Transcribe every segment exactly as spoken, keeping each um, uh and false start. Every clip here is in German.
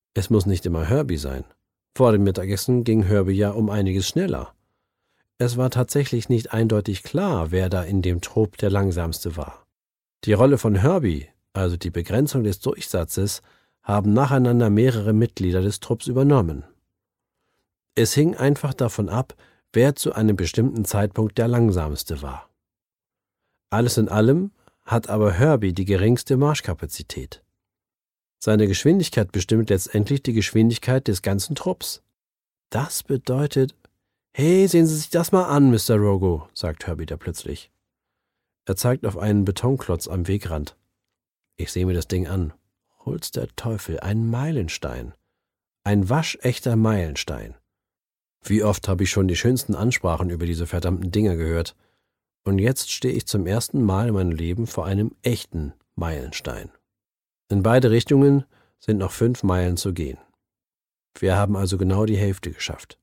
Es muss nicht immer Herbie sein. Vor dem Mittagessen ging Herbie ja um einiges schneller. Es war tatsächlich nicht eindeutig klar, wer da in dem Trupp der Langsamste war. Die Rolle von Herbie, also die Begrenzung des Durchsatzes, haben nacheinander mehrere Mitglieder des Trupps übernommen. Es hing einfach davon ab, wer zu einem bestimmten Zeitpunkt der Langsamste war. Alles in allem hat aber Herbie die geringste Marschkapazität. Seine Geschwindigkeit bestimmt letztendlich die Geschwindigkeit des ganzen Trupps. Das bedeutet, »Hey, sehen Sie sich das mal an, Mister Rogo«, sagt Herbie da plötzlich. Er zeigt auf einen Betonklotz am Wegrand. Ich sehe mir das Ding an. Hol's der Teufel, ein Meilenstein. Ein waschechter Meilenstein. Wie oft habe ich schon die schönsten Ansprachen über diese verdammten Dinger gehört. Und jetzt stehe ich zum ersten Mal in meinem Leben vor einem echten Meilenstein. In beide Richtungen sind noch fünf Meilen zu gehen. Wir haben also genau die Hälfte geschafft.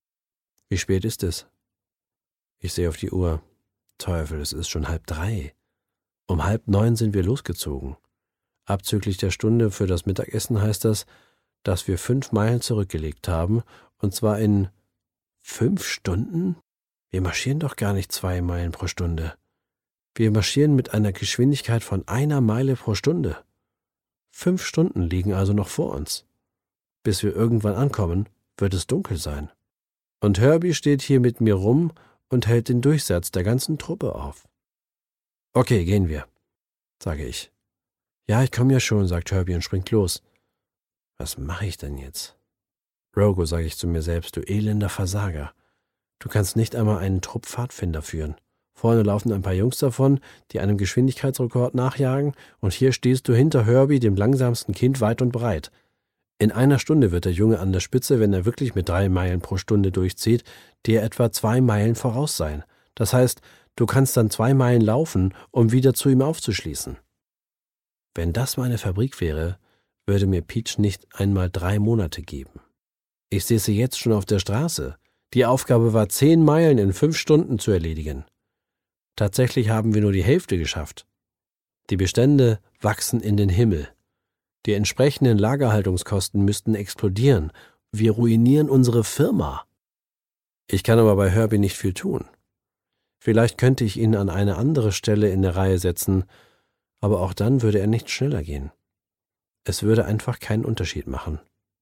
Wie spät ist es? Ich sehe auf die Uhr. Teufel, es ist schon halb drei. Um halb neun sind wir losgezogen. Abzüglich der Stunde für das Mittagessen heißt das, dass wir fünf Meilen zurückgelegt haben, und zwar in fünf Stunden? Wir marschieren doch gar nicht zwei Meilen pro Stunde. Wir marschieren mit einer Geschwindigkeit von einer Meile pro Stunde. Fünf Stunden liegen also noch vor uns. Bis wir irgendwann ankommen, wird es dunkel sein. Und Herbie steht hier mit mir rum und hält den Durchsatz der ganzen Truppe auf. Okay, gehen wir, sage ich. Ja, ich komme ja schon, sagt Herbie und springt los. Was mache ich denn jetzt? Rogo, sage ich zu mir selbst, du elender Versager. Du kannst nicht einmal einen Trupp Pfadfinder führen. Vorne laufen ein paar Jungs davon, die einem Geschwindigkeitsrekord nachjagen, und hier stehst du hinter Herbie, dem langsamsten Kind, weit und breit. In einer Stunde wird der Junge an der Spitze, wenn er wirklich mit drei Meilen pro Stunde durchzieht, dir etwa zwei Meilen voraus sein. Das heißt, du kannst dann zwei Meilen laufen, um wieder zu ihm aufzuschließen. Wenn das meine Fabrik wäre, würde mir Peach nicht einmal drei Monate geben. Ich sehe sie jetzt schon auf der Straße. Die Aufgabe war, zehn Meilen in fünf Stunden zu erledigen. Tatsächlich haben wir nur die Hälfte geschafft. Die Bestände wachsen in den Himmel. Die entsprechenden Lagerhaltungskosten müssten explodieren. Wir ruinieren unsere Firma. Ich kann aber bei Herbie nicht viel tun. Vielleicht könnte ich ihn an eine andere Stelle in der Reihe setzen, aber auch dann würde er nicht schneller gehen. Es würde einfach keinen Unterschied machen.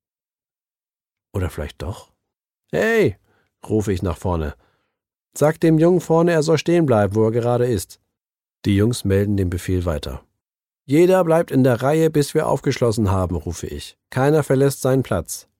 Oder vielleicht doch? »Hey«, rufe ich nach vorne. »Sag dem Jungen vorne, er soll stehen bleiben, wo er gerade ist.« Die Jungs melden den Befehl weiter. »Jeder bleibt in der Reihe, bis wir aufgeschlossen haben«, rufe ich. »Keiner verlässt seinen Platz.«